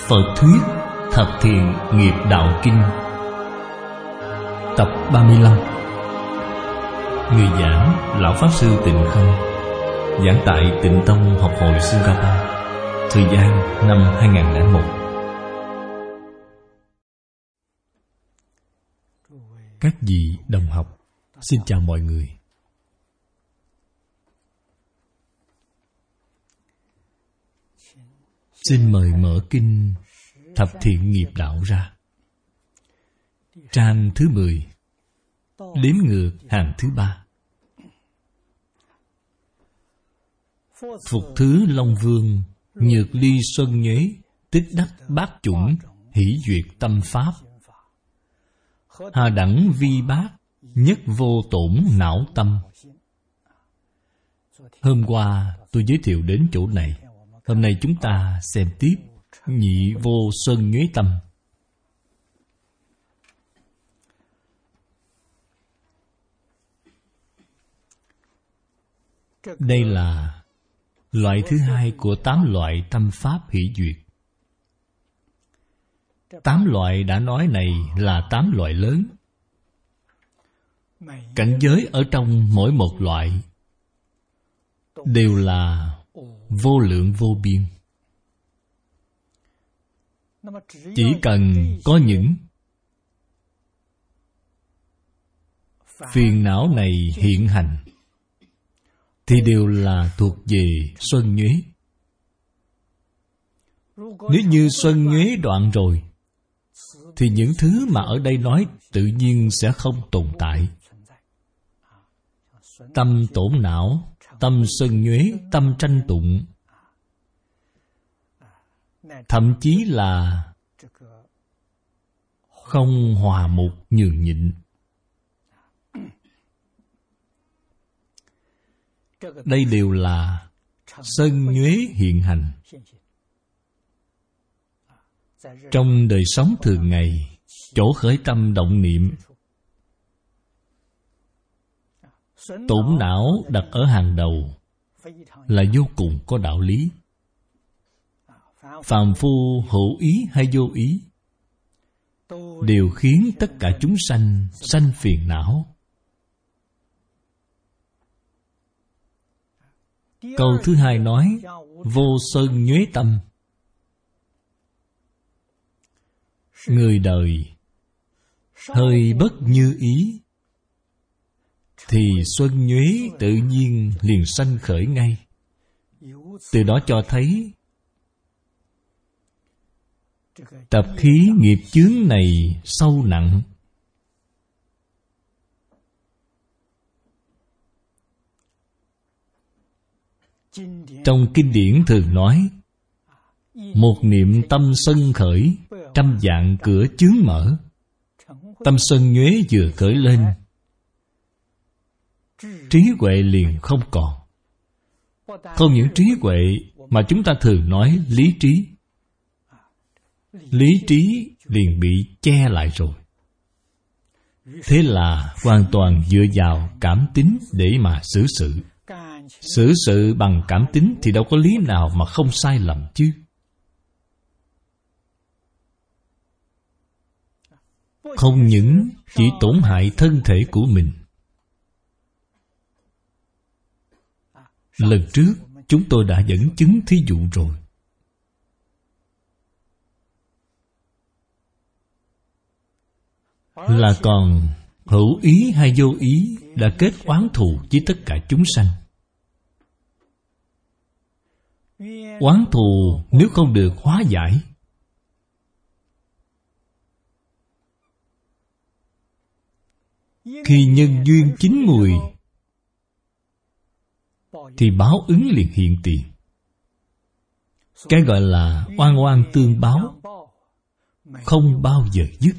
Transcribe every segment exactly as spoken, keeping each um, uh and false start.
Phật Thuyết Thập Thiện Nghiệp Đạo Kinh. Tập ba mươi lăm. Người giảng Lão Pháp Sư Tịnh Không, giảng tại Tịnh Tông Học hội Singapore. Thời gian năm hai nghìn lẻ một. Các vị đồng học, xin chào mọi người. Xin mời mở kinh Thập Thiện Nghiệp Đạo ra. Trang thứ mười, đếm ngược hàng thứ ba. Phục thứ Long Vương, nhược ly xuân nhuế, tích đắc bát chủng, hỷ duyệt tâm pháp. Hà đẳng vi bát, nhất vô tổn não tâm. Hôm qua tôi giới thiệu đến chỗ này. Hôm nay chúng ta xem tiếp nhị vô xuân nhuế tâm. Đây là loại thứ hai của tám loại tâm pháp hỷ duyệt. Tám loại đã nói này là tám loại lớn. Cảnh giới ở trong mỗi một loại đều là vô lượng vô biên. Chỉ cần có những phiền não này hiện hành thì đều là thuộc về xuân nhuế. Nếu như xuân nhuế đoạn rồi thì những thứ mà ở đây nói tự nhiên sẽ không tồn tại. Tâm tổn não, tâm xuân nhuế, tâm tranh tụng, thậm chí là không hòa mục nhường nhịn. Đây đều là xuân nhuế hiện hành. Trong đời sống thường ngày, chỗ khởi tâm động niệm, tổn não đặt ở hàng đầu là vô cùng có đạo lý. Phàm phu hữu ý hay vô ý đều khiến tất cả chúng sanh sanh phiền não. Câu thứ hai nói vô xuân nhuế tâm. Người đời hơi bất như ý thì xuân nhuế tự nhiên liền sanh khởi ngay. Từ đó cho thấy tập khí nghiệp chướng này sâu nặng. Trong kinh điển thường nói, một niệm tâm sân khởi, trăm vạn cửa chướng mở. Tâm sân nhuế vừa khởi lên, trí huệ liền không còn. Không những trí huệ mà chúng ta thường nói lý trí. Lý trí liền bị che lại rồi. Thế là hoàn toàn dựa vào cảm tính để mà xử sự. Xử sự bằng cảm tính thì đâu có lý nào mà không sai lầm chứ. Không những chỉ tổn hại thân thể của mình. Lần trước chúng tôi đã dẫn chứng thí dụ rồi. Là còn hữu ý hay vô ý đã kết oán thù với tất cả chúng sanh. Oán thù nếu không được hóa giải khi nhân duyên chín mùi thì báo ứng liền hiện tiền. Cái gọi là oan oan tương báo không bao giờ dứt.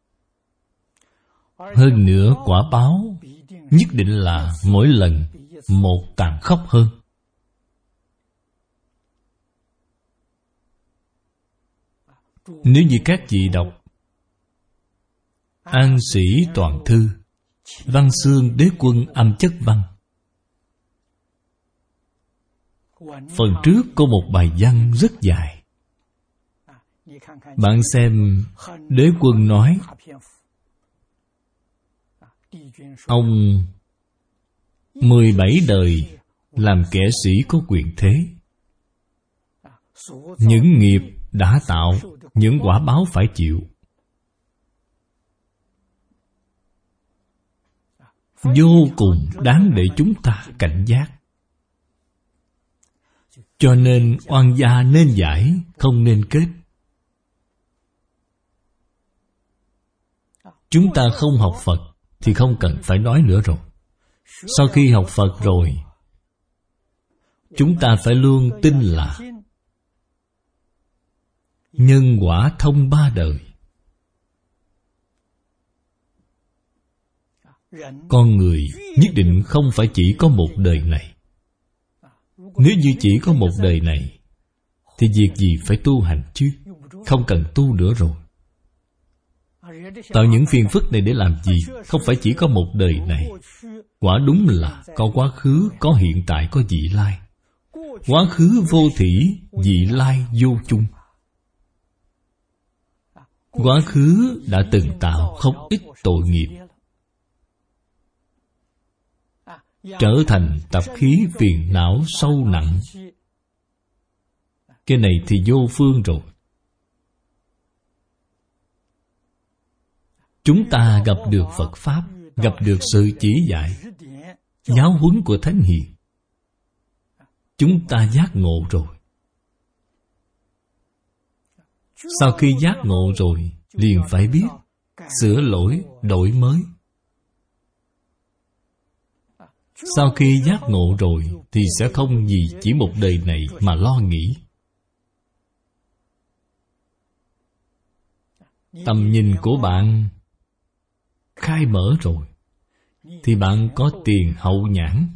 Hơn nữa quả báo nhất định là mỗi lần một tàn khốc hơn. Nếu như các vị đọc An Sĩ Toàn Thư, Văn Xương Đế Quân Âm Chất Văn, Phần trước có một bài văn rất dài. Bạn xem Đế Quân nói ông mười bảy đời làm kẻ sĩ có quyền thế. Những nghiệp đã tạo, những quả báo phải chịu. Vô cùng đáng để chúng ta cảnh giác. Cho nên oan gia nên giải, không nên kết. Chúng ta không học Phật thì không cần phải nói nữa rồi. Sau khi học Phật rồi, chúng ta phải luôn tin là nhân quả thông ba đời. Con người nhất định không phải chỉ có một đời này. Nếu như chỉ có một đời này thì việc gì phải tu hành chứ? Không cần tu nữa rồi. Tạo những phiền phức này để làm gì? Không phải chỉ có một đời này. Quả đúng là có quá khứ, có hiện tại, có vị lai. Quá khứ vô thỉ, vị lai vô chung. Quá khứ đã từng tạo không ít tội nghiệp, trở thành tập khí phiền não sâu nặng. Cái này thì vô phương rồi. Chúng ta gặp được Phật Pháp, gặp được sự chỉ dạy, giáo huấn của Thánh Hiền, chúng ta giác ngộ rồi. Sau khi giác ngộ rồi, liền phải biết sửa lỗi, đổi mới. Sau khi giác ngộ rồi thì sẽ không gì chỉ một đời này mà lo nghĩ. Tầm nhìn của bạn khai mở rồi thì bạn có tiền hậu nhãn.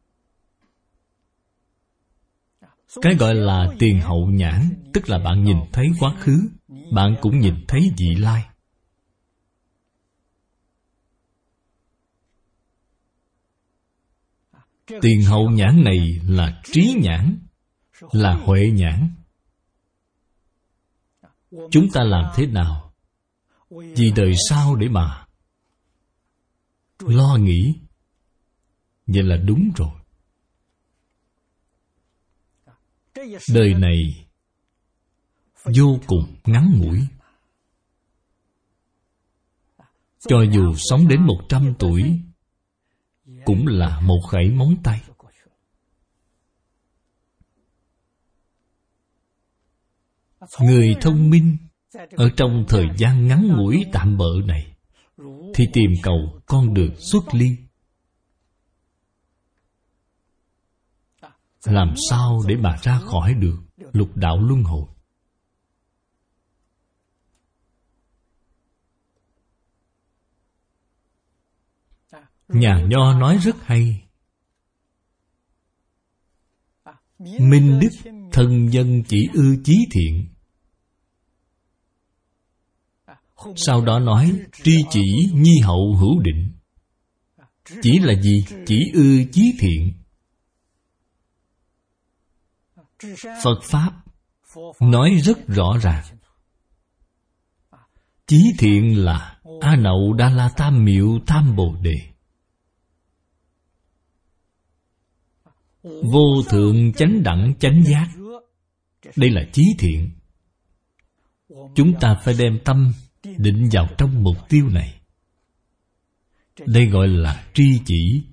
Cái gọi là tiền hậu nhãn tức là bạn nhìn thấy quá khứ, bạn cũng nhìn thấy vị lai. Tiền hậu nhãn này là trí nhãn, là huệ nhãn. Chúng ta làm thế nào vì đời sau để mà lo nghĩ? Vậy là đúng rồi. Đời này vô cùng ngắn ngủi. Cho dù sống đến một trăm tuổi cũng là một khẩy móng tay. Người thông minh ở trong thời gian ngắn ngủi tạm bợ này thì tìm cầu con đường xuất ly. Làm sao để mà ra khỏi được lục đạo luân hồi? Nhà Nho nói rất hay. Minh đức thân dân chỉ ư chí thiện. Sau đó nói tri chỉ nhi hậu hữu định. Chỉ là gì? Chỉ ư chí thiện. Phật Pháp nói rất rõ ràng. Chí thiện là A Nậu Đa La Tam Miệu Tam Bồ Đề. Vô thượng chánh đẳng chánh giác. Đây là chí thiện. Chúng ta phải đem tâm định vào trong mục tiêu này. Đây gọi là tri chỉ.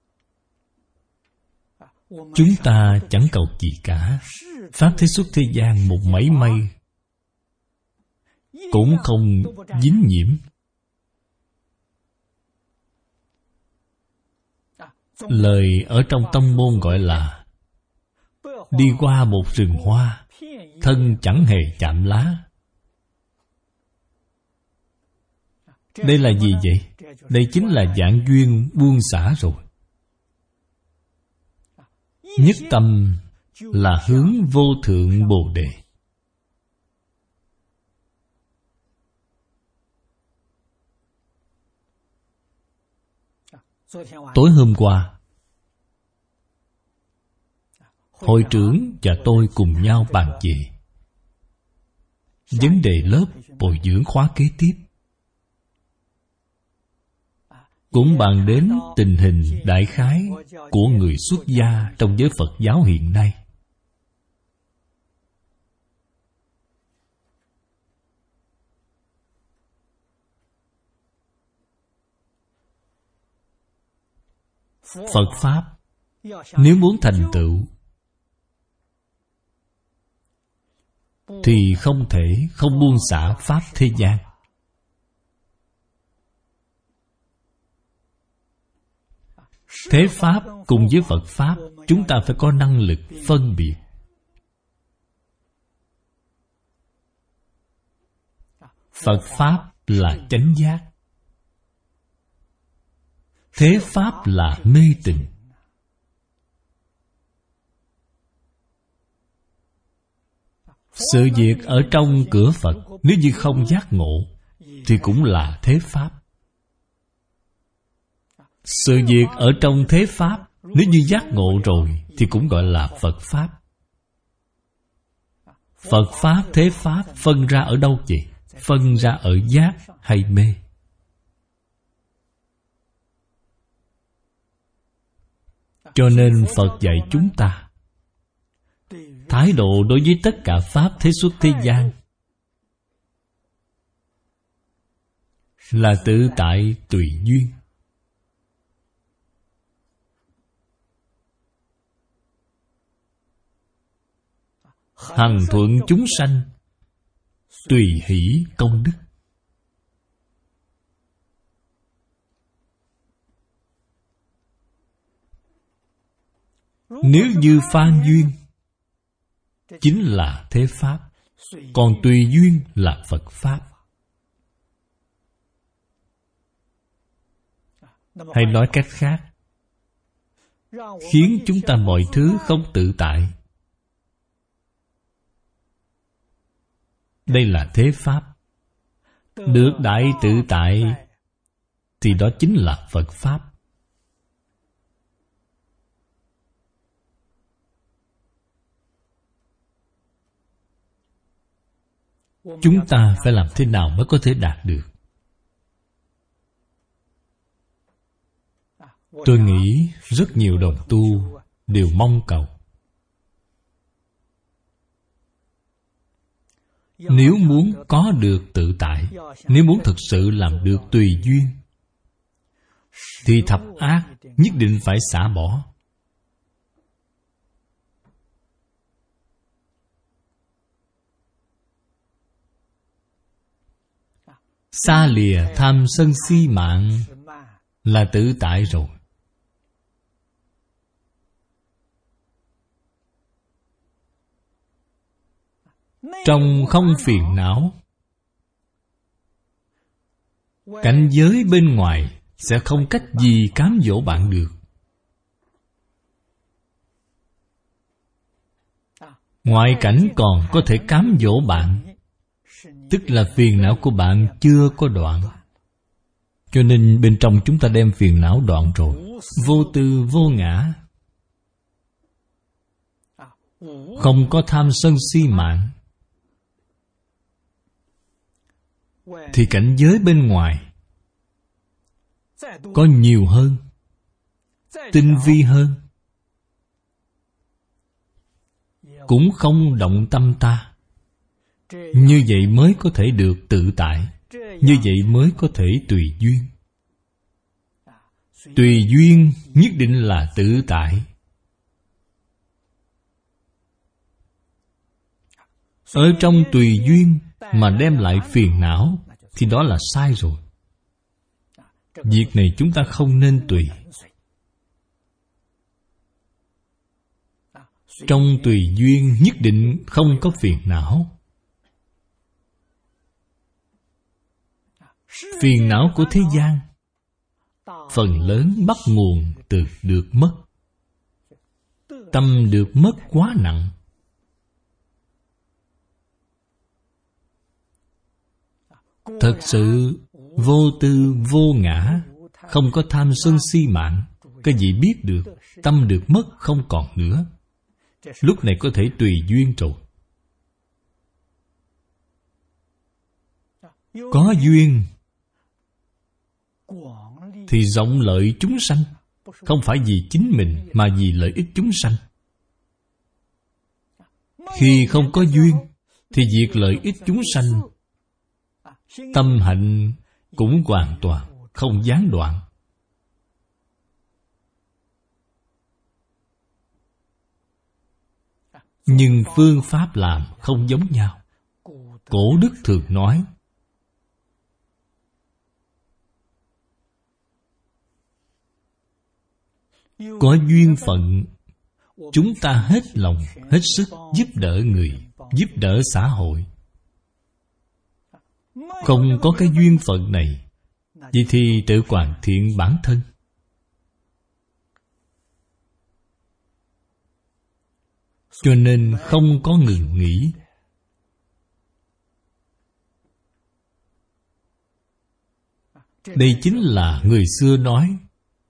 Chúng ta chẳng cầu gì cả. Pháp thế xuất thế gian một mảy may cũng không dính nhiễm. Lời ở trong tông môn gọi là đi qua một rừng hoa, thân chẳng hề chạm lá. Đây là gì vậy? Đây chính là dạng duyên buông xả rồi. Nhất tâm là hướng vô thượng Bồ Đề. Tối hôm qua, hội trưởng và tôi cùng nhau bàn về vấn đề lớp bồi dưỡng khóa kế tiếp, cũng bàn đến tình hình đại khái của người xuất gia trong giới Phật giáo hiện nay. Phật Pháp nếu muốn thành tựu thì không thể không buông xả Pháp thế gian. Thế Pháp cùng với Phật Pháp, chúng ta phải có năng lực phân biệt. Phật Pháp là chánh giác, thế Pháp là mê tín. Sự việc ở trong cửa Phật nếu như không giác ngộ thì cũng là thế Pháp. Sự việc ở trong thế Pháp nếu như giác ngộ rồi thì cũng gọi là Phật Pháp. Phật Pháp, thế Pháp phân ra ở đâu vậy? Phân ra ở giác hay mê? Cho nên Phật dạy chúng ta thái độ đối với tất cả Pháp thế xuất thế gian là tự tại tùy duyên. Hằng thuận chúng sanh, tùy hỷ công đức. Nếu như phan duyên chính là thế Pháp, còn tùy duyên là Phật Pháp. Hay nói cách khác, khiến chúng ta mọi thứ không tự tại, đây là thế Pháp. Được đại tự tại thì đó chính là Phật Pháp. Chúng ta phải làm thế nào mới có thể đạt được? Tôi nghĩ rất nhiều đồng tu đều mong cầu nếu muốn có được tự tại, nếu muốn thực sự làm được tùy duyên, thì thập ác nhất định phải xả bỏ. Xa lìa tham sân si mạng là tự tại rồi. Trong không phiền não, cảnh giới bên ngoài sẽ không cách gì cám dỗ bạn được. Ngoại cảnh còn có thể cám dỗ bạn, tức là phiền não của bạn chưa có đoạn. Cho nên bên trong chúng ta đem phiền não đoạn rồi. Vô tư vô ngã, không có tham sân si mạng, thì cảnh giới bên ngoài có nhiều hơn, tinh vi hơn, cũng không động tâm ta. Như vậy mới có thể được tự tại, như vậy mới có thể tùy duyên. Tùy duyên nhất định là tự tại. Ở trong tùy duyên mà đem lại phiền não thì đó là sai rồi. Việc này chúng ta không nên tùy. Trong tùy duyên nhất định không có phiền não. Phiền não của thế gian phần lớn bắt nguồn từ được mất. Tâm được mất quá nặng, thật sự vô tư vô ngã, không có tham sân si mạng. Cái gì biết được, tâm được mất không còn nữa. Lúc này có thể tùy duyên rồi. Có duyên thì rộng lợi chúng sanh, không phải vì chính mình mà vì lợi ích chúng sanh. Khi không có duyên thì việc lợi ích chúng sanh, tâm hạnh cũng hoàn toàn không gián đoạn. Nhưng phương pháp làm không giống nhau. Cổ đức thường nói, có duyên phận, chúng ta hết lòng, hết sức giúp đỡ người, giúp đỡ xã hội. Không có cái duyên phận này, vậy thì tự hoàn thiện bản thân. Cho nên không có ngừng nghỉ. Đây chính là người xưa nói,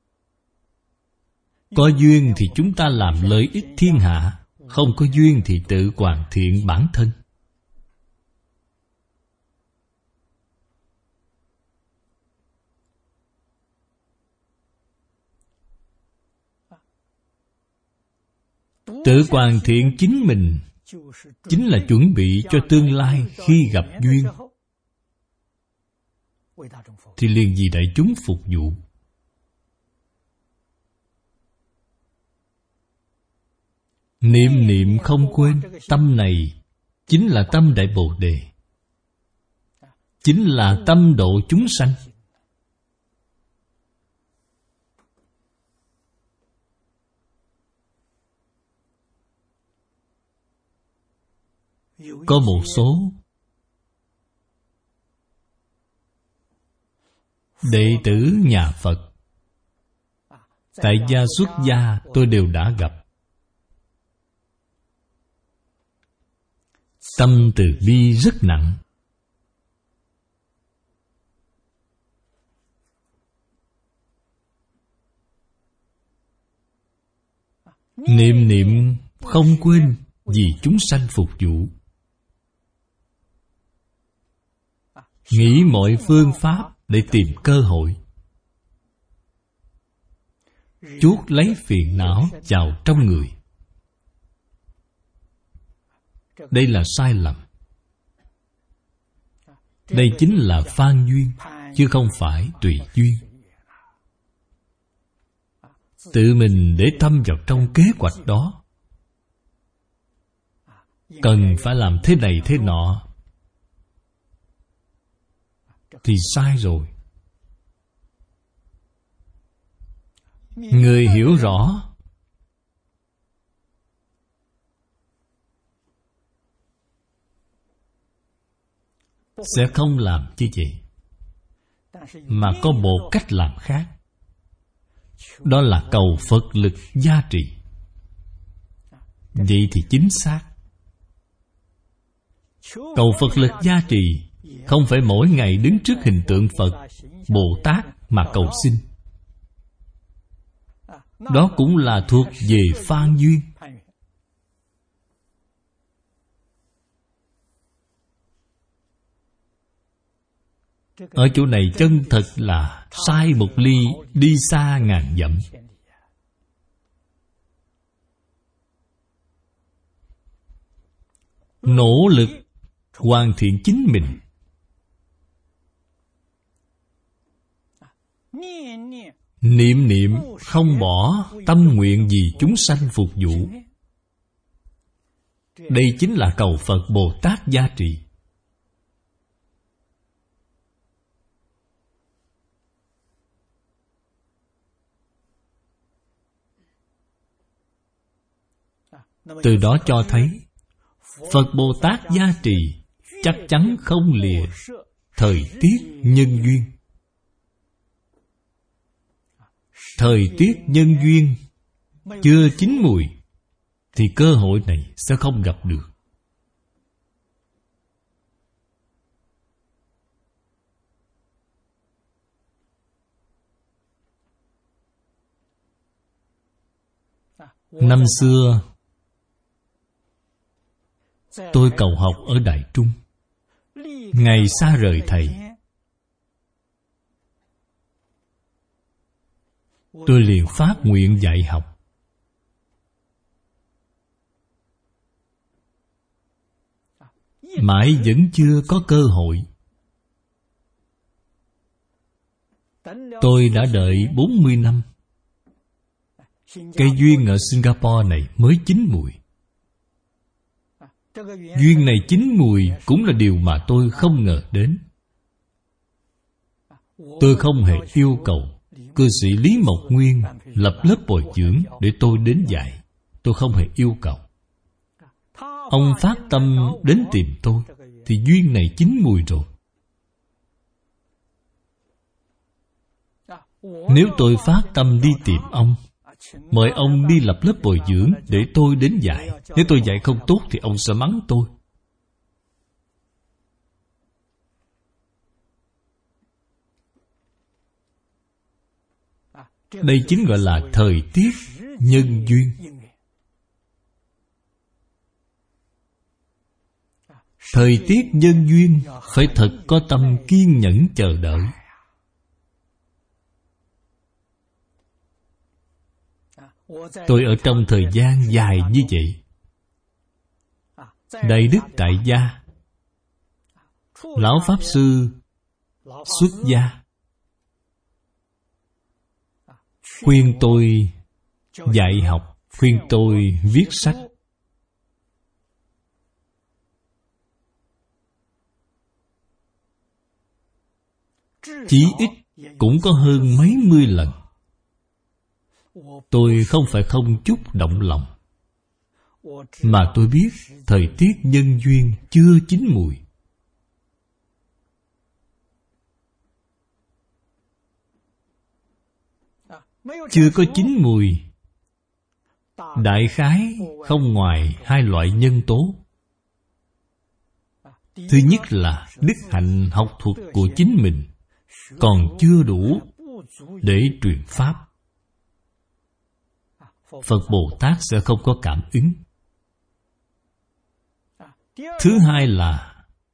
có duyên thì chúng ta làm lợi ích thiên hạ, không có duyên thì tự hoàn thiện bản thân. Tự hoàn thiện chính mình chính là chuẩn bị cho tương lai khi gặp duyên thì liền vì đại chúng phục vụ. Niệm niệm không quên, tâm này chính là tâm Đại Bồ Đề, chính là tâm độ chúng sanh. Có một số đệ tử nhà Phật tại gia xuất gia tôi đều đã gặp. Tâm từ bi rất nặng. Niệm niệm không quên vì chúng sanh phục vụ. Nghĩ mọi phương pháp để tìm cơ hội chuốc lấy phiền não vào trong người. Đây là sai lầm. Đây chính là phan duyên, chứ không phải tùy duyên. Tự mình để tâm vào trong kế hoạch đó, cần phải làm thế này thế nọ, thì sai rồi. Người hiểu rõ sẽ không làm như vậy, mà có một cách làm khác. Đó là cầu Phật lực gia trì. Vậy thì chính xác. Cầu Phật lực gia trì không phải mỗi ngày đứng trước hình tượng Phật, Bồ Tát mà cầu xin. Đó cũng là thuộc về phan duyên. Ở chỗ này chân thật là sai một ly, đi xa ngàn dặm. Nỗ lực hoàn thiện chính mình. Niệm niệm không bỏ tâm nguyện vì chúng sanh phục vụ. Đây chính là cầu Phật Bồ Tát gia trì. Từ đó cho thấy Phật Bồ Tát gia trì chắc chắn không lìa thời tiết nhân duyên. Thời tiết nhân duyên chưa chín mùi thì cơ hội này sẽ không gặp được. Năm xưa tôi cầu học ở Đại Trung. Ngày xa rời Thầy, tôi liền phát nguyện dạy học. Mãi vẫn chưa có cơ hội. Tôi đã đợi bốn mươi năm. Cây duyên ở Singapore này mới chín mùi. Duyên này chín mùi cũng là điều mà tôi không ngờ đến. Tôi không hề yêu cầu cư sĩ Lý Mộc Nguyên lập lớp bồi dưỡng để tôi đến dạy. Tôi không hề yêu cầu. Ông phát tâm đến tìm tôi, thì duyên này chín mùi rồi. Nếu tôi phát tâm đi tìm ông, mời ông đi lập lớp bồi dưỡng để tôi đến dạy, nếu tôi dạy không tốt thì ông sẽ mắng tôi. Đây chính gọi là thời tiết nhân duyên. Thời tiết nhân duyên phải thật có tâm kiên nhẫn chờ đợi. Tôi ở trong thời gian dài như vậy. Đại đức tại gia, lão pháp sư xuất gia khuyên tôi dạy học, khuyên tôi viết sách. Chí ít cũng có hơn mấy mươi lần. Tôi không phải không chút động lòng, mà tôi biết thời tiết nhân duyên chưa chín mùi. Chưa có chín mùi, đại khái không ngoài hai loại nhân tố. Thứ nhất là đức hạnh học thuật của chính mình còn chưa đủ để truyền pháp. Phật Bồ Tát sẽ không có cảm ứng. Thứ hai là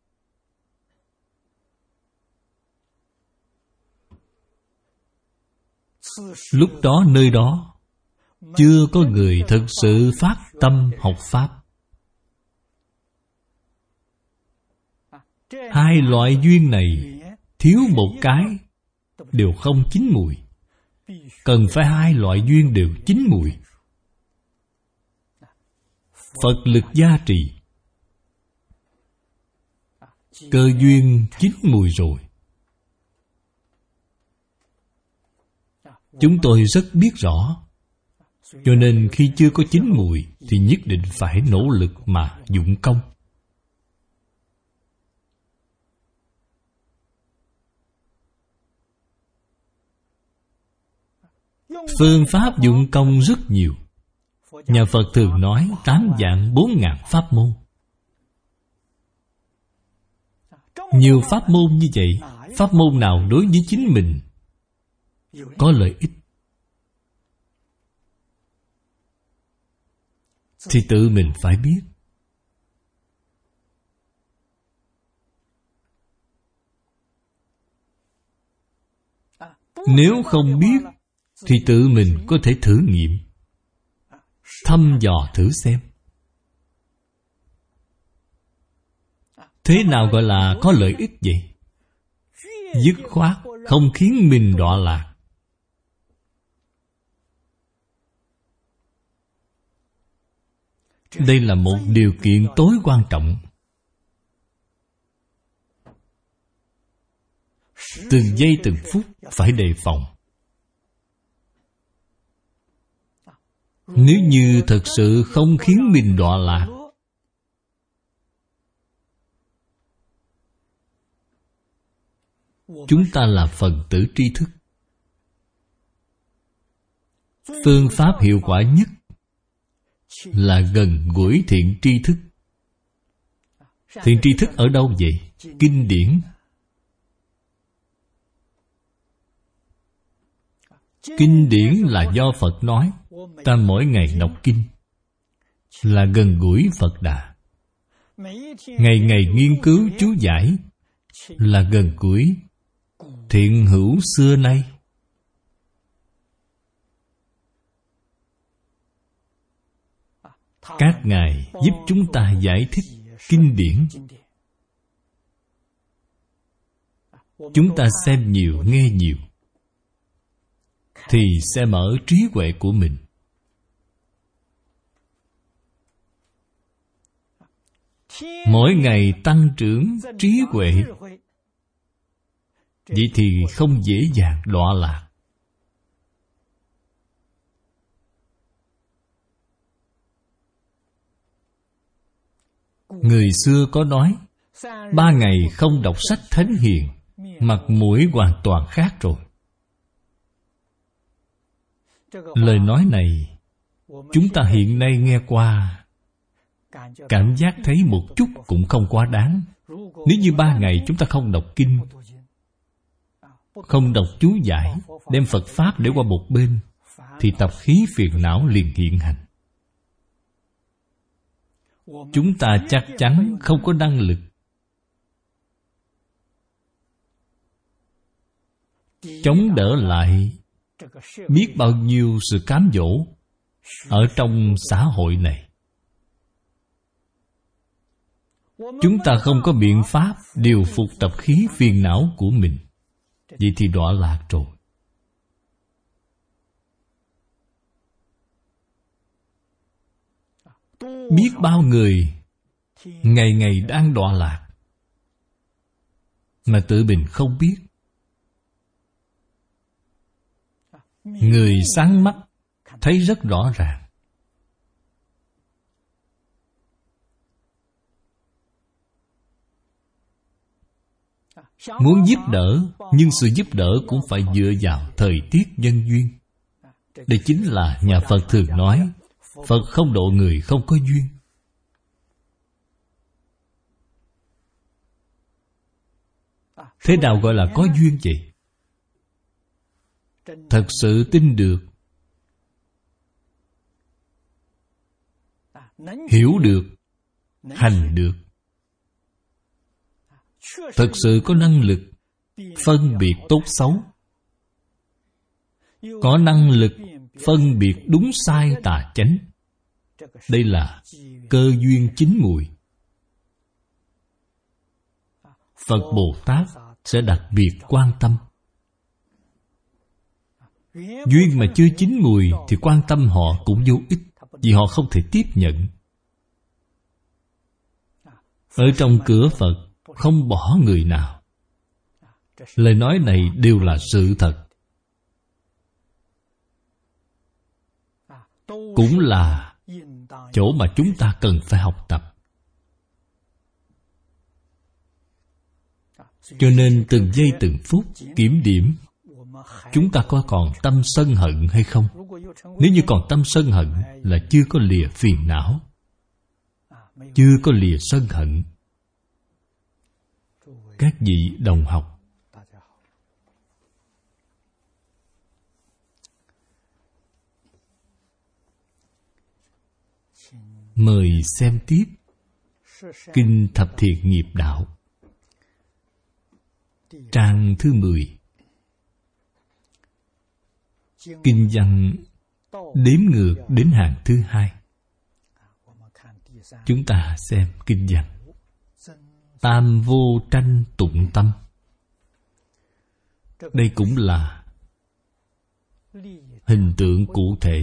lúc đó nơi đó chưa có người thực sự phát tâm học pháp. Hai loại duyên này thiếu một cái đều không chín mùi. Cần phải hai loại duyên đều chín mùi. Phật lực gia trì, cơ duyên chín mùi rồi. Chúng tôi rất biết rõ. Cho nên khi chưa có chín mùi thì nhất định phải nỗ lực mà dụng công. Phương pháp dụng công rất nhiều. Nhà Phật thường nói tám vạn bốn ngàn pháp môn. Nhiều pháp môn như vậy, pháp môn nào đối với chính mình có lợi ích thì tự mình phải biết. Nếu không biết thì tự mình có thể thử nghiệm, thăm dò thử xem. Thế nào gọi là có lợi ích vậy? Dứt khoát không khiến mình đọa lạc. Đây là một điều kiện tối quan trọng. Từng giây từng phút phải đề phòng. Nếu như thật sự không khiến mình đọa lạc, chúng ta là phần tử tri thức. Phương pháp hiệu quả nhất là gần gũi thiện tri thức. Thiện tri thức ở đâu vậy? Kinh điển. Kinh điển là do Phật nói. Ta mỗi ngày đọc kinh là gần gũi Phật Đà. Ngày ngày nghiên cứu chú giải là gần gũi thiện hữu xưa nay. Các ngài giúp chúng ta giải thích kinh điển. Chúng ta xem nhiều, nghe nhiều, thì sẽ mở trí huệ của mình. Mỗi ngày tăng trưởng trí huệ, vậy thì không dễ dàng đọa lạc. Người xưa có nói, ba ngày không đọc sách thánh hiền, mặt mũi hoàn toàn khác rồi. Lời nói này chúng ta hiện nay nghe qua, cảm giác thấy một chút cũng không quá đáng. Nếu như ba ngày chúng ta không đọc kinh, không đọc chú giải, đem Phật Pháp để qua một bên, thì tập khí phiền não liền hiện hành. Chúng ta chắc chắn không có năng lực chống đỡ lại biết bao nhiêu sự cám dỗ ở trong xã hội này. Chúng ta không có biện pháp điều phục tập khí phiền não của mình, vậy thì đọa lạc rồi. Biết bao người ngày ngày đang đọa lạc mà tự mình không biết. Người sáng mắt thấy rất rõ ràng. Muốn giúp đỡ, nhưng sự giúp đỡ cũng phải dựa vào thời tiết nhân duyên. Đây chính là nhà Phật thường nói, Phật không độ người không có duyên. Thế nào gọi là có duyên vậy? Thật sự tin được, hiểu được, hành được, thật sự có năng lực phân biệt tốt xấu, có năng lực phân biệt đúng sai tà chánh. Đây là cơ duyên chín mùi. Phật Bồ Tát sẽ đặc biệt quan tâm. Duyên mà chưa chín mùi thì quan tâm họ cũng vô ích, vì họ không thể tiếp nhận. Ở trong cửa Phật không bỏ người nào. Lời nói này đều là sự thật, cũng là chỗ mà chúng ta cần phải học tập. Cho nên từng giây từng phút kiểm điểm chúng ta có còn tâm sân hận hay không. Nếu như còn tâm sân hận là chưa có lìa phiền não, chưa có lìa sân hận. Các vị đồng học, mời xem tiếp Kinh Thập Thiện Nghiệp Đạo, trang thứ mười. Kinh văn đếm ngược đến hàng thứ hai. Chúng ta xem kinh văn. Tam vô tranh tụng tâm. Đây cũng là hình tượng cụ thể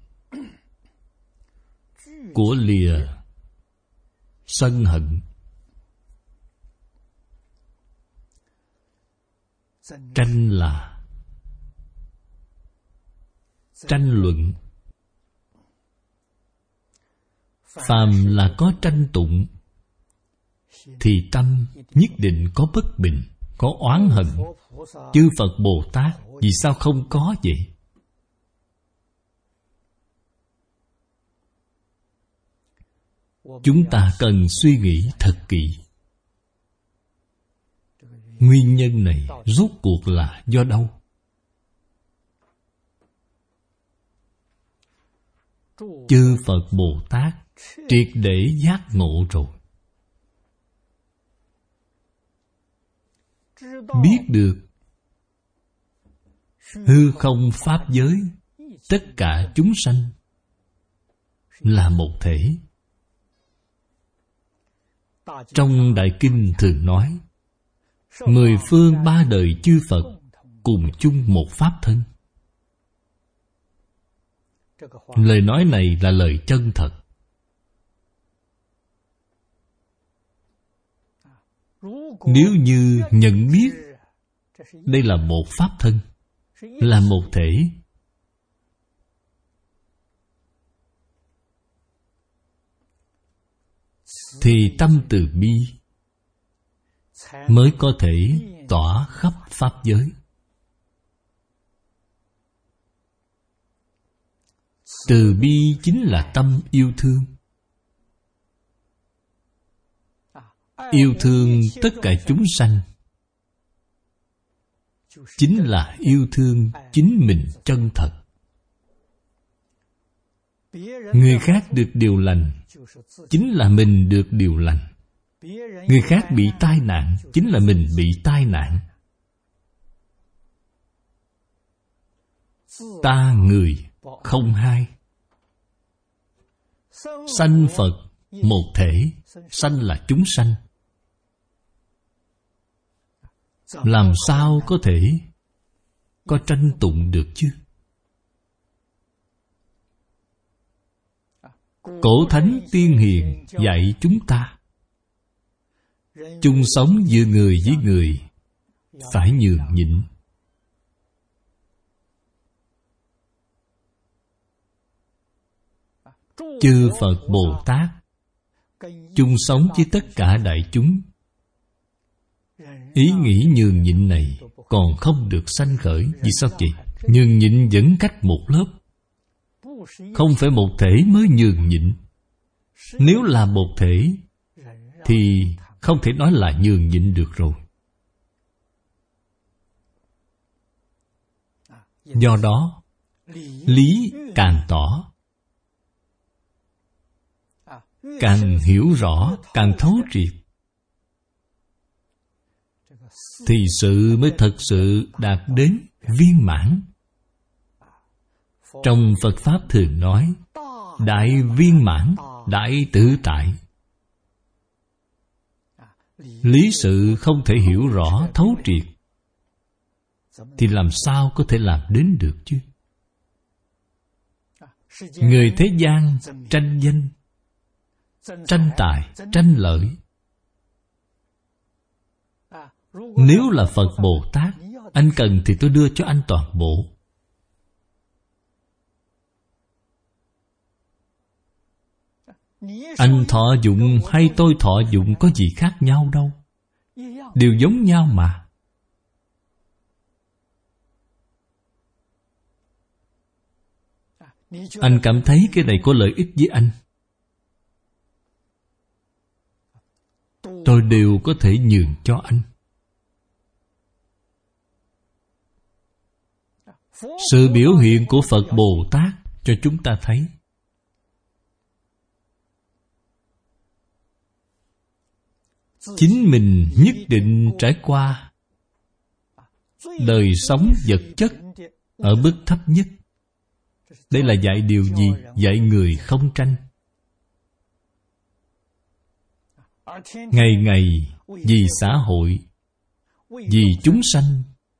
của lìa sân hận. Tranh là tranh luận. Phàm là có tranh tụng thì tâm nhất định có bất bình, có oán hận. Chư Phật Bồ Tát vì sao không có vậy? Chúng ta cần suy nghĩ thật kỹ. Nguyên nhân này rốt cuộc là do đâu? Chư Phật Bồ Tát triệt để giác ngộ rồi, biết được hư không pháp giới, tất cả chúng sanh là một thể. Trong Đại Kinh thường nói, mười phương ba đời chư Phật cùng chung một Pháp thân. Lời nói này là lời chân thật. Nếu như nhận biết đây là một Pháp thân, là một thể, thì tâm từ bi mới có thể tỏa khắp Pháp giới. Từ bi chính là tâm yêu thương. Yêu thương tất cả chúng sanh chính là yêu thương chính mình chân thật. Người khác được điều lành chính là mình được điều lành. Người khác bị tai nạn chính là mình bị tai nạn. Ta người không hai. Sanh Phật một thể. Sanh là chúng sanh. Làm sao có thể có tranh tụng được chứ? Cổ thánh tiên hiền dạy chúng ta, chung sống giữa người với người phải nhường nhịn. Chư Phật Bồ Tát chung sống với tất cả đại chúng, ý nghĩ nhường nhịn này còn không được sanh khởi. Vì sao vậy? Nhường nhịn vẫn cách một lớp. Không phải một thể mới nhường nhịn. Nếu là một thể thì không thể nói là nhường nhịn được rồi. Do đó, lý càng tỏ, càng hiểu rõ, càng thấu triệt, thì sự mới thật sự đạt đến viên mãn. Trong Phật Pháp thường nói, đại viên mãn, đại tự tại. Lý sự không thể hiểu rõ, thấu triệt, thì làm sao có thể làm đến được chứ? Người thế gian tranh danh, tranh tài, tranh lợi. Nếu là Phật Bồ Tát, anh cần thì tôi đưa cho anh toàn bộ. Anh thọ dụng hay tôi thọ dụng có gì khác nhau đâu, đều giống nhau mà. Anh cảm thấy cái này có lợi ích với anh, tôi đều có thể nhường cho anh. Sự biểu hiện của Phật Bồ Tát cho chúng ta thấy, chính mình nhất định trải qua đời sống vật chất ở mức thấp nhất. Đây là dạy điều gì? Dạy người không tranh. Ngày ngày vì xã hội, vì chúng sanh,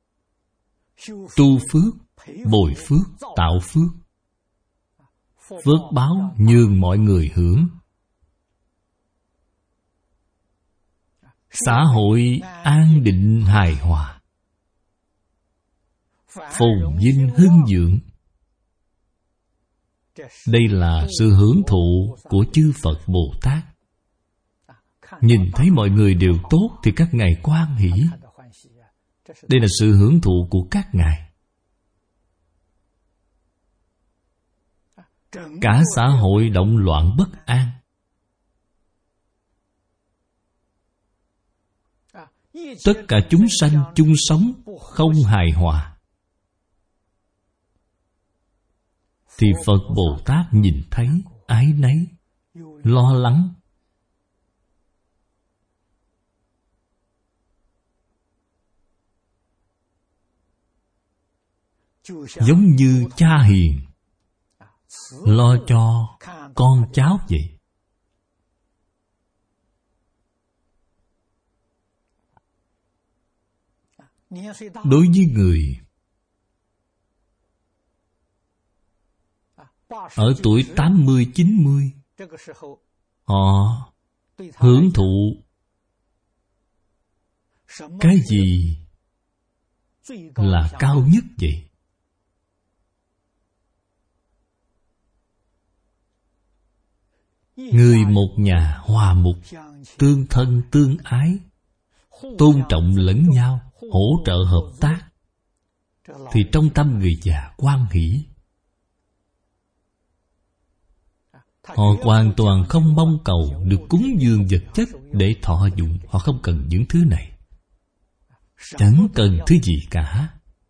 tu phước, bồi phước, tạo phước. Phước báo nhường mọi người hưởng. Xã hội an định hài hòa, phồn vinh hưng vượng. Đây là sự hưởng thụ của chư Phật Bồ Tát. Nhìn thấy mọi người đều tốt thì các ngài hoan hỷ. Đây là sự hưởng thụ của các ngài. Cả xã hội động loạn bất an, tất cả chúng sanh chung sống không hài hòa, thì Phật Bồ Tát nhìn thấy ái náy, lo lắng. Giống như cha hiền lo cho con cháu vậy. Đối với người ở tuổi tám mươi, chín mươi, họ hưởng thụ cái gì là cao nhất vậy? Người một nhà hòa mục, tương thân tương ái, tôn trọng lẫn nhau, hỗ trợ hợp tác, thì trong tâm người già hoan hỷ. Họ hoàn toàn không mong cầu được cúng dường vật chất để thọ dụng. Họ không cần những thứ này, chẳng cần thứ gì cả.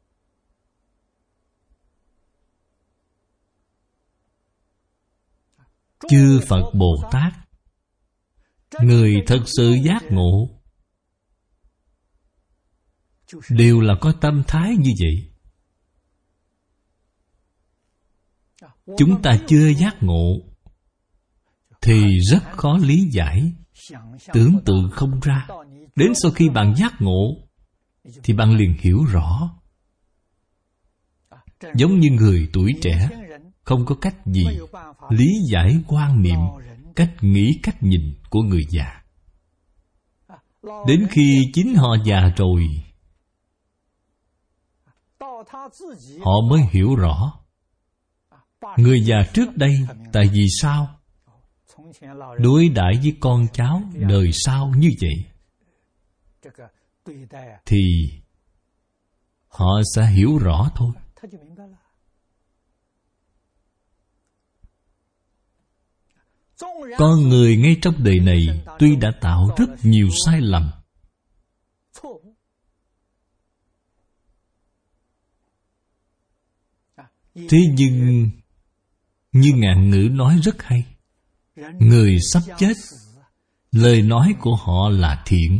Chư Phật Bồ Tát, người thật sự giác ngộ, đều là có tâm thái như vậy. Chúng ta chưa giác ngộ thì rất khó lý giải, tưởng tượng không ra. Đến sau khi bạn giác ngộ thì bạn liền hiểu rõ. Giống như người tuổi trẻ không có cách gì lý giải quan niệm, cách nghĩ, cách nhìn của người già. Đến khi chính họ già rồi, họ mới hiểu rõ. Người già trước đây tại vì sao đối đãi với con cháu đời sau như vậy, thì họ sẽ hiểu rõ thôi. Con người ngay trong đời này tuy đã tạo rất nhiều sai lầm, thế nhưng như ngạn ngữ nói rất hay, người sắp chết, lời nói của họ là thiện.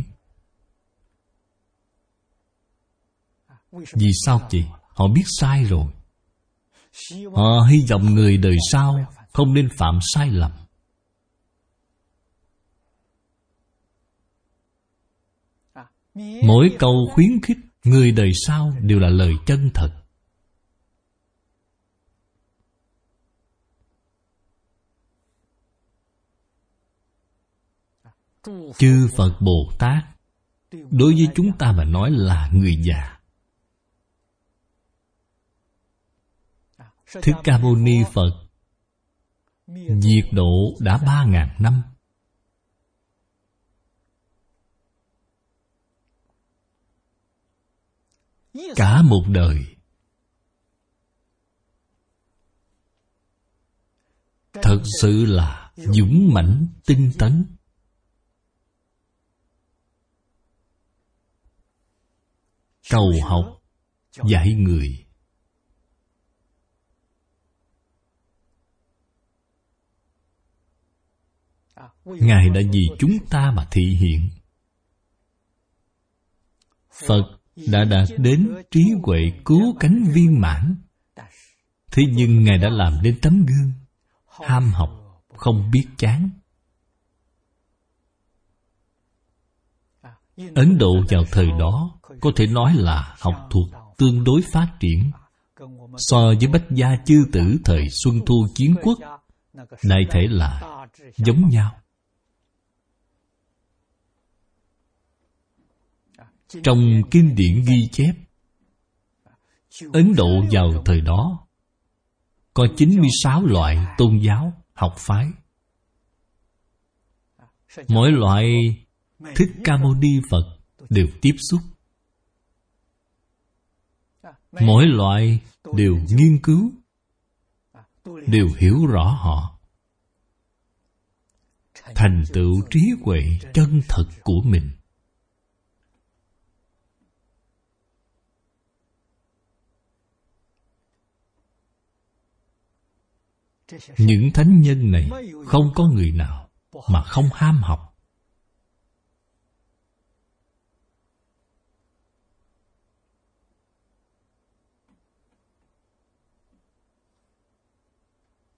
Vì sao vậy? Họ biết sai rồi. Họ hy vọng người đời sau không nên phạm sai lầm. Mỗi câu khuyến khích người đời sau đều là lời chân thật. Chư Phật Bồ Tát đối với chúng ta mà nói là người già. Thích Ca Mâu Ni Phật diệt độ đã ba ngàn năm. Cả một đời thật sự là dũng mãnh tinh tấn. Cầu học, dạy người. Ngài đã vì chúng ta mà thị hiện. Phật đã đạt đến trí huệ cứu cánh viên mãn. Thế nhưng Ngài đã làm nên tấm gương, ham học, không biết chán. Ấn Độ vào thời đó có thể nói là học thuật tương đối phát triển. So với Bách gia chư tử thời Xuân Thu Chiến Quốc, đại thể là giống nhau. Trong kinh điển ghi chép, Ấn Độ vào thời đó có chín mươi sáu loại tôn giáo, học phái. Mỗi loại Thích Ca Mâu Ni Phật đều tiếp xúc. Mỗi loại đều nghiên cứu, đều hiểu rõ họ, thành tựu trí huệ chân thật của mình. Những thánh nhân này không có người nào mà không ham học.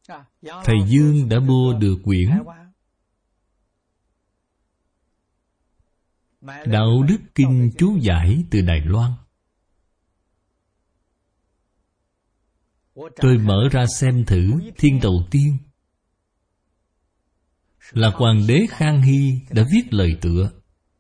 Thầy Dương đã mua được quyển Đạo Đức Kinh chú giải từ Đài Loan. Tôi mở ra xem thử. Thiên đầu tiên là Hoàng đế Khang Hy đã viết lời tựa.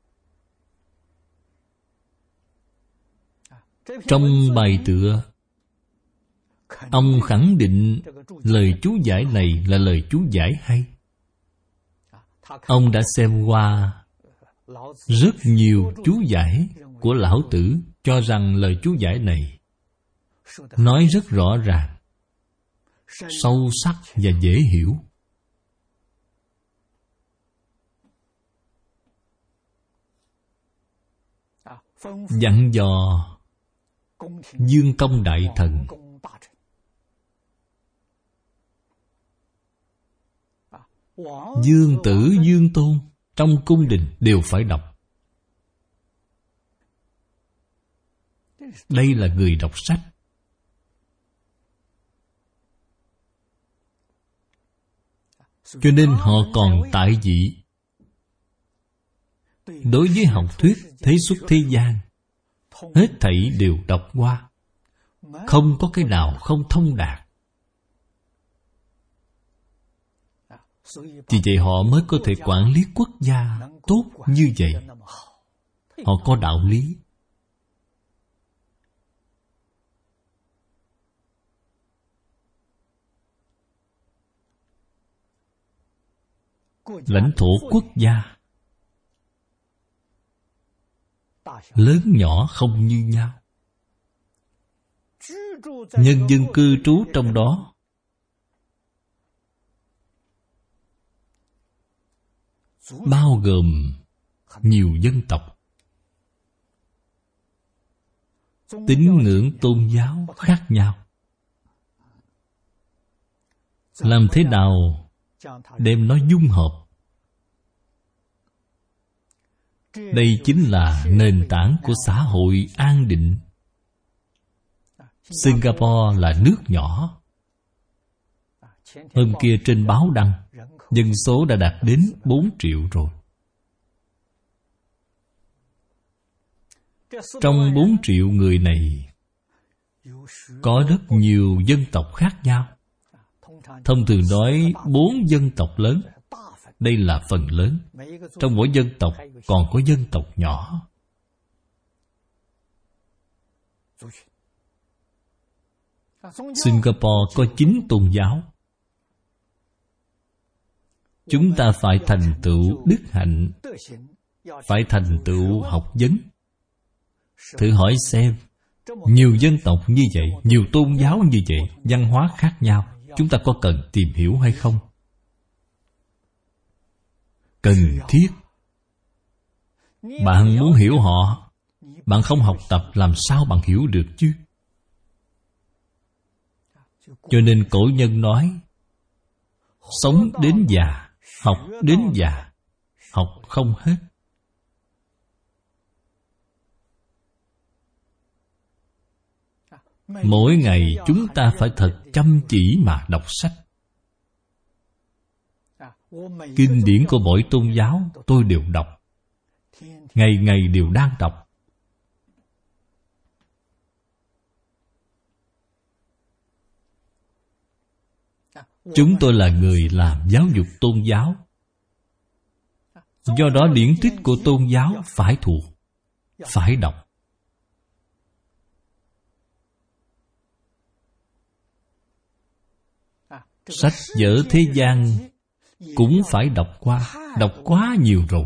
Trong bài tựa, ông khẳng định lời chú giải này là lời chú giải hay. Ông đã xem qua rất nhiều chú giải của Lão Tử, cho rằng lời chú giải này nói rất rõ ràng, sâu sắc và dễ hiểu. Dặn dò Dương Công đại thần Dương Tử, Dương Tôn trong cung đình đều phải đọc. Đây là người đọc sách. Cho nên họ còn tại vị. Đối với học thuyết thế xuất thế gian, hết thảy đều đọc qua, không có cái nào không thông đạt. Vì vậy họ mới có thể quản lý quốc gia tốt như vậy. Họ có đạo lý. Lãnh thổ quốc gia lớn nhỏ không như nhau. Nhân dân cư trú trong đó bao gồm nhiều dân tộc, tín ngưỡng tôn giáo khác nhau. Làm thế nào đem nó dung hợp? Đây chính là nền tảng của xã hội an định. Singapore là nước nhỏ. Hôm kia trên báo đăng, dân số đã đạt đến bốn triệu rồi. Trong bốn triệu người này, có rất nhiều dân tộc khác nhau. Thông thường nói bốn dân tộc lớn. Đây là phần lớn. Trong mỗi dân tộc còn có dân tộc nhỏ. Singapore có chín tôn giáo. Chúng ta phải thành tựu đức hạnh, phải thành tựu học vấn. Thử hỏi xem, nhiều dân tộc như vậy, nhiều tôn giáo như vậy, văn hóa khác nhau, chúng ta có cần tìm hiểu hay không? Cần thiết. Bạn muốn hiểu họ, bạn không học tập làm sao bạn hiểu được chứ? Cho nên cổ nhân nói, sống đến già, học đến già, học không hết. Mỗi ngày chúng ta phải thật chăm chỉ mà đọc sách. Kinh điển của mỗi tôn giáo tôi đều đọc. Ngày ngày đều đang đọc. Chúng tôi là người làm giáo dục tôn giáo. Do đó điển tích của tôn giáo phải thuộc, phải đọc. Sách vở thế gian cũng phải đọc qua, đọc quá nhiều rồi.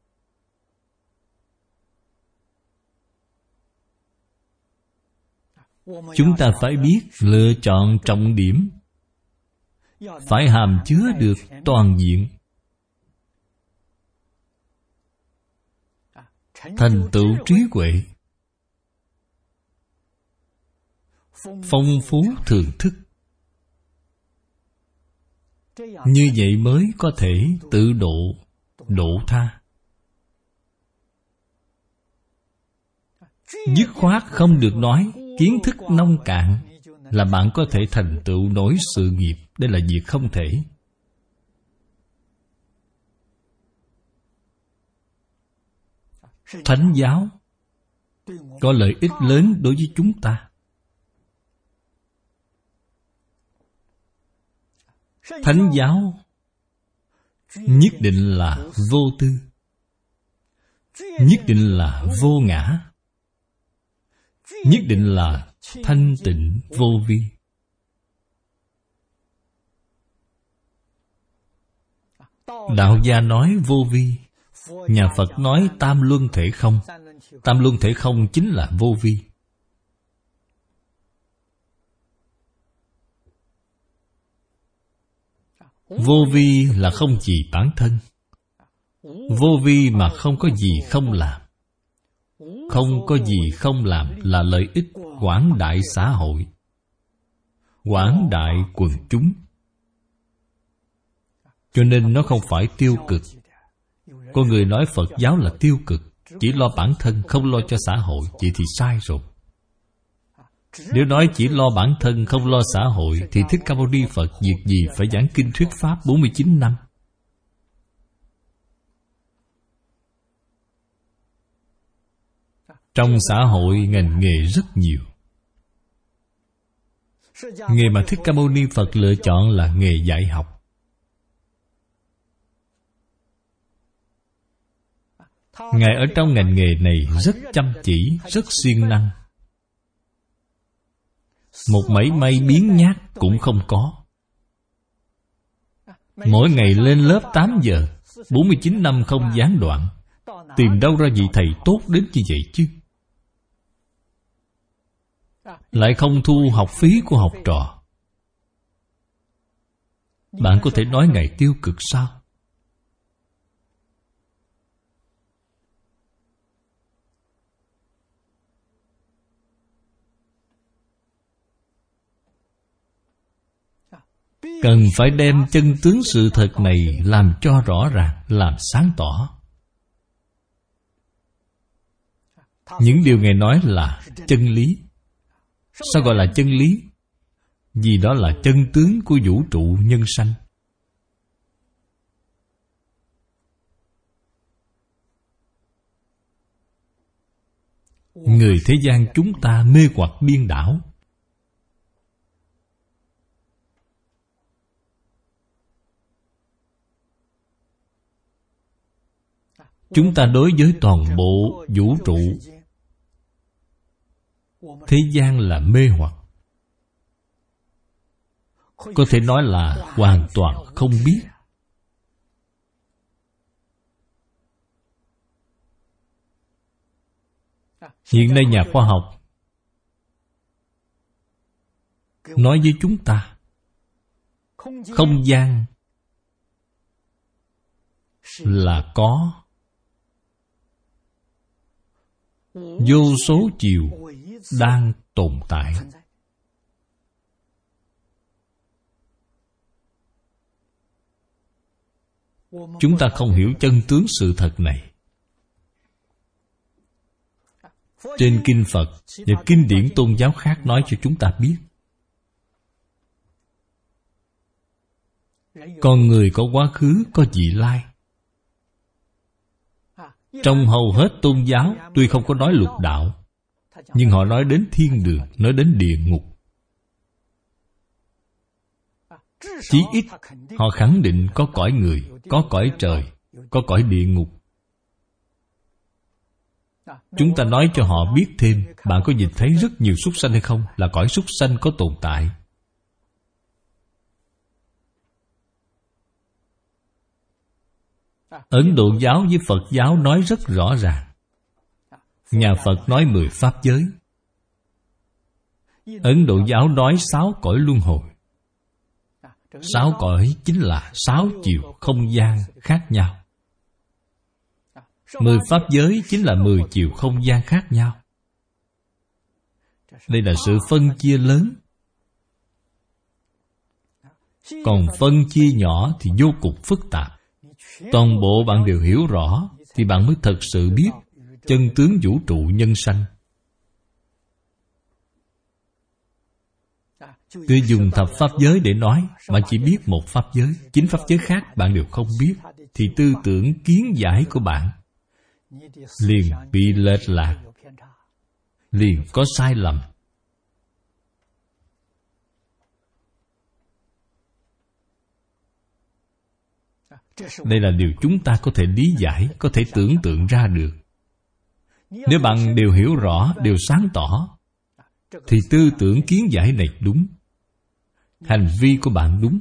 Chúng ta phải biết lựa chọn trọng điểm, phải hàm chứa được toàn diện. Thành tựu trí huệ, phong phú thưởng thức. Như vậy mới có thể tự độ, độ tha. Dứt khoát không được nói kiến thức nông cạn là bạn có thể thành tựu nổi sự nghiệp. đây là việc không thể. Thánh giáo có lợi ích lớn đối với chúng ta. Thánh giáo nhất định là vô tư, nhất định là vô ngã, nhất định là thanh tịnh vô vi. Đạo gia nói vô vi, nhà Phật nói tam luân thể không. Tam luân thể không chính là vô vi. Vô vi là không gì bản thân. Vô vi mà không có gì không làm. Không có gì không làm là lợi ích quảng đại xã hội, quảng đại quần chúng. Cho nên nó không phải tiêu cực. Có người nói Phật giáo là tiêu cực, chỉ lo bản thân, không lo cho xã hội. Vậy thì sai rồi. Nếu nói chỉ lo bản thân, không lo xã hội, thì Thích Ca Mâu Ni Phật việc gì phải giảng kinh thuyết pháp bốn mươi chín năm? Trong xã hội ngành nghề rất nhiều. Nghề mà Thích Ca Mâu Ni Phật lựa chọn là nghề dạy học. Ngài ở trong ngành nghề này rất chăm chỉ, rất siêng năng. Một mảy may biếng nhác cũng không có. Mỗi ngày lên lớp tám giờ, bốn mươi chín năm không gián đoạn. Tìm đâu ra vị thầy tốt đến như vậy chứ? Lại không thu học phí của học trò. Bạn có thể nói Ngài tiêu cực sao? Cần phải đem chân tướng sự thật này làm cho rõ ràng, làm sáng tỏ. Những điều Ngài nói là chân lý. Sao gọi là chân lý? Vì đó là chân tướng của vũ trụ nhân sanh. Người thế gian chúng ta mê hoặc điên đảo. Chúng ta đối với toàn bộ vũ trụ thế gian là mê hoặc. Có thể nói là hoàn toàn không biết. Hiện nay nhà khoa học nói với chúng ta, không gian là có vô số chiều đang tồn tại. Chúng ta không hiểu chân tướng sự thật này. Trên kinh Phật và kinh điển tôn giáo khác nói cho chúng ta biết, con người có quá khứ, có vị lai. Trong hầu hết tôn giáo, tuy không có nói lục đạo, nhưng họ nói đến thiên đường, nói đến địa ngục. Chí ít, họ khẳng định có cõi người, có cõi trời, có cõi địa ngục. Chúng ta nói cho họ biết thêm. Bạn có nhìn thấy rất nhiều súc sanh hay không? Là cõi súc sanh có tồn tại. Ấn Độ giáo với Phật giáo nói rất rõ ràng. Nhà Phật nói mười pháp giới, Ấn Độ giáo nói sáu cõi luân hồi. Sáu cõi chính là sáu chiều không gian khác nhau. Mười pháp giới chính là mười chiều không gian khác nhau. Đây là sự phân chia lớn. Còn phân chia nhỏ thì vô cùng phức tạp. Toàn bộ bạn đều hiểu rõ thì bạn mới thật sự biết chân tướng vũ trụ nhân sanh. Cứ dùng thập pháp giới để nói, mà chỉ biết một pháp giới, chín pháp giới khác bạn đều không biết, thì tư tưởng kiến giải của bạn liền bị lệch lạc, liền có sai lầm. Đây là điều chúng ta có thể lý giải, có thể tưởng tượng ra được. Nếu bạn đều hiểu rõ, đều sáng tỏ, thì tư tưởng kiến giải này đúng, hành vi của bạn đúng.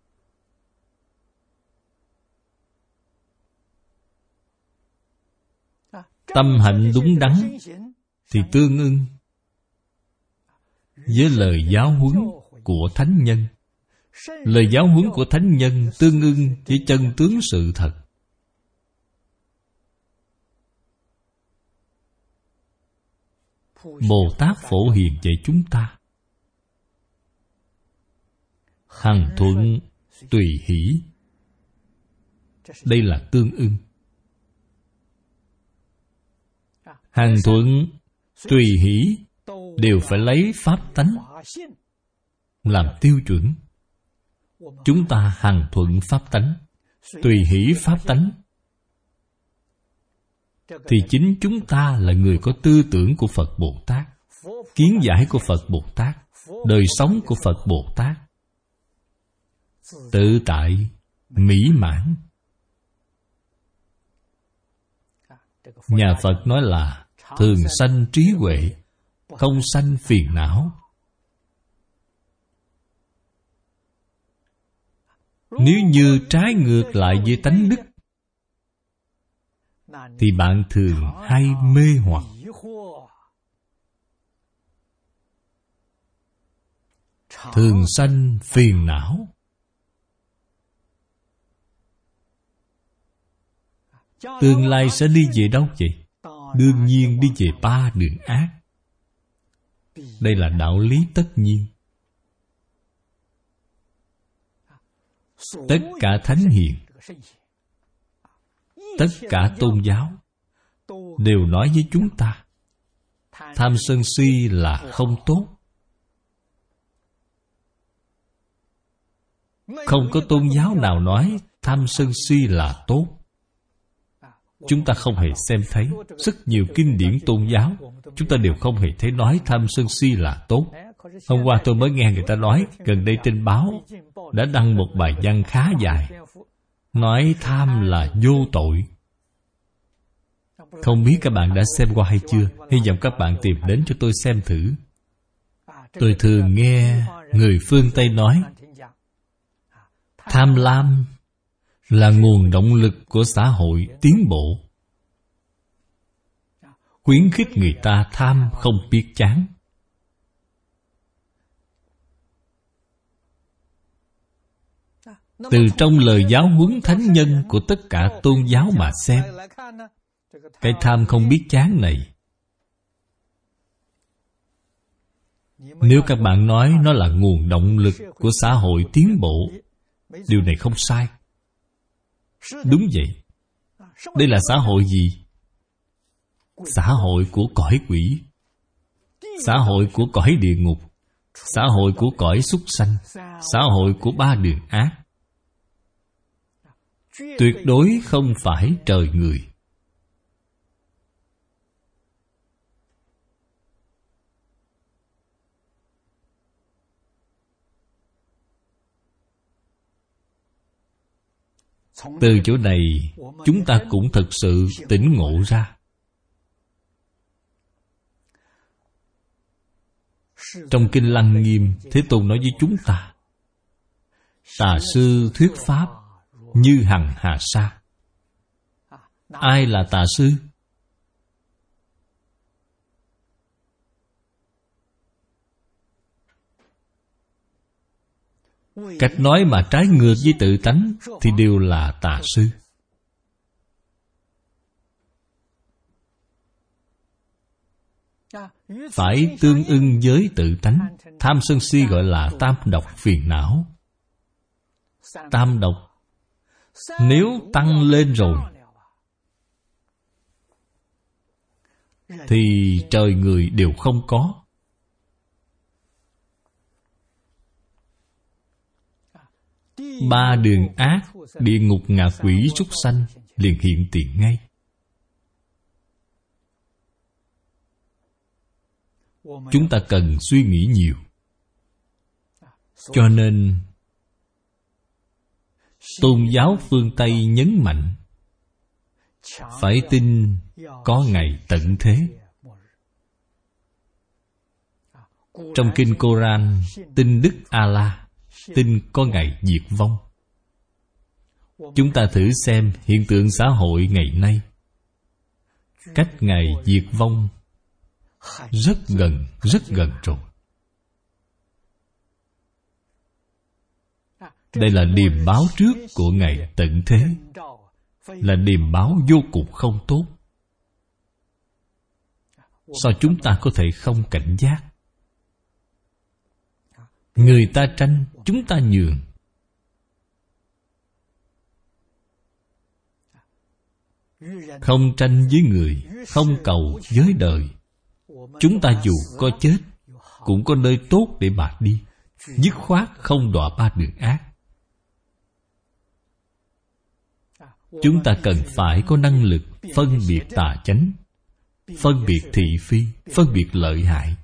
Tâm hạnh đúng đắn thì tương ưng với lời giáo huấn của Thánh Nhân. Lời giáo huấn của Thánh Nhân tương ưng với chân tướng sự thật. Bồ Tát Phổ Hiền dạy chúng ta hằng thuận tùy hỷ. Đây là tương ưng. Hằng thuận tùy hỷ đều phải lấy pháp tánh làm tiêu chuẩn. Chúng ta hằng thuận pháp tánh, tùy hỷ pháp tánh, thì chính chúng ta là người có tư tưởng của Phật Bồ Tát, kiến giải của Phật Bồ Tát, đời sống của Phật Bồ Tát, tự tại, mỹ mãn. Nhà Phật nói là thường sanh trí huệ, không sanh phiền não. Nếu như trái ngược lại với tánh đức, thì bạn thường hay mê hoặc. Thường sanh phiền não. Tương lai sẽ đi về đâu vậy? Đương nhiên đi về ba đường ác. Đây là đạo lý tất nhiên. Tất cả thánh hiền, tất cả tôn giáo đều nói với chúng ta tham sân si là không tốt. Không có tôn giáo nào nói tham sân si là tốt. Chúng ta không hề xem thấy. Rất nhiều kinh điển tôn giáo chúng ta đều không hề thấy nói tham sân si là tốt. Hôm qua tôi mới nghe người ta nói, gần đây trên báo đã đăng một bài văn khá dài, nói tham là vô tội. Không biết các bạn đã xem qua hay chưa? Hy vọng các bạn tìm đến cho tôi xem thử. Tôi thường nghe người phương Tây nói tham lam là nguồn động lực của xã hội tiến bộ, khuyến khích người ta tham không biết chán. Từ trong lời giáo huấn thánh nhân của tất cả tôn giáo mà xem, cái tham không biết chán này, nếu các bạn nói nó là nguồn động lực của xã hội tiến bộ, điều này không sai. Đúng vậy. Đây là xã hội gì? Xã hội của cõi quỷ, xã hội của cõi địa ngục, xã hội của cõi súc sanh, xã hội của ba đường ác. Tuyệt đối không phải trời người. Từ chỗ này, chúng ta cũng thực sự tỉnh ngộ ra. Trong Kinh Lăng Nghiêm, Thế Tôn nói với chúng ta, tà sư thuyết pháp như hằng hà sa. Ai là tà sư? Cách nói mà trái ngược với tự tánh thì đều là tà sư. Phải tương ưng với tự tánh. Tham sân si gọi là tam độc phiền não. Tam độc nếu tăng lên rồi thì trời người đều không có. ba đường ác, địa ngục, ngạ quỷ, súc sanh liền hiện tiền ngay. Chúng ta cần suy nghĩ nhiều. Cho nên tôn giáo phương Tây nhấn mạnh phải tin có ngày tận thế. Trong kinh Koran tin Đức A-la, tin có ngày diệt vong. Chúng ta thử xem hiện tượng xã hội ngày nay, cách ngày diệt vong rất gần, rất gần rồi. Đây là điềm báo trước của ngày tận thế, là điềm báo vô cùng không tốt. Sao chúng ta có thể không cảnh giác? Người ta tranh, chúng ta nhường. Không tranh với người, không cầu với đời. Chúng ta dù có chết, cũng có nơi tốt để mà đi. Dứt khoát không đọa ba đường ác. Chúng ta cần phải có năng lực phân biệt tà chánh, phân biệt thị phi, phân biệt lợi hại.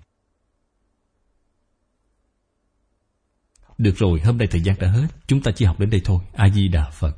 Được rồi, hôm nay thời gian đã hết. Chúng ta chỉ học đến đây thôi. A Di Đà Phật.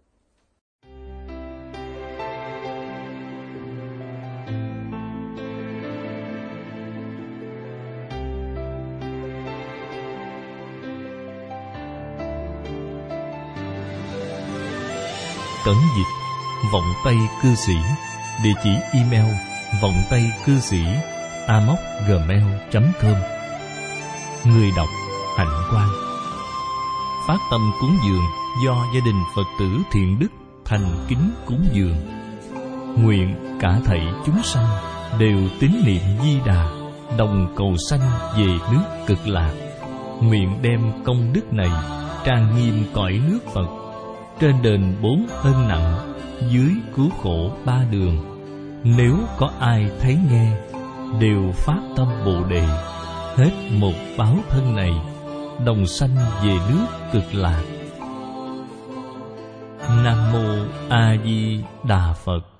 Cẩn dịch Vọng Tây Cư Sĩ. Địa chỉ email vọng tây cư sĩ a m o c gmail chấm com. Người đọc Hạnh Quang. Phát tâm cúng dường do gia đình Phật tử Thiện Đức thành kính cúng dường. Nguyện cả thảy chúng sanh đều tín niệm Di Đà, đồng cầu sanh về nước Cực Lạc. Nguyện đem công đức này trang nghiêm cõi nước Phật, trên đền bốn ân nặng, dưới cứu khổ ba đường. Nếu có ai thấy nghe, đều phát tâm Bồ Đề, hết một báo thân này, đồng sanh về nước Cực Lạc. Nam Mô A Di Đà Phật.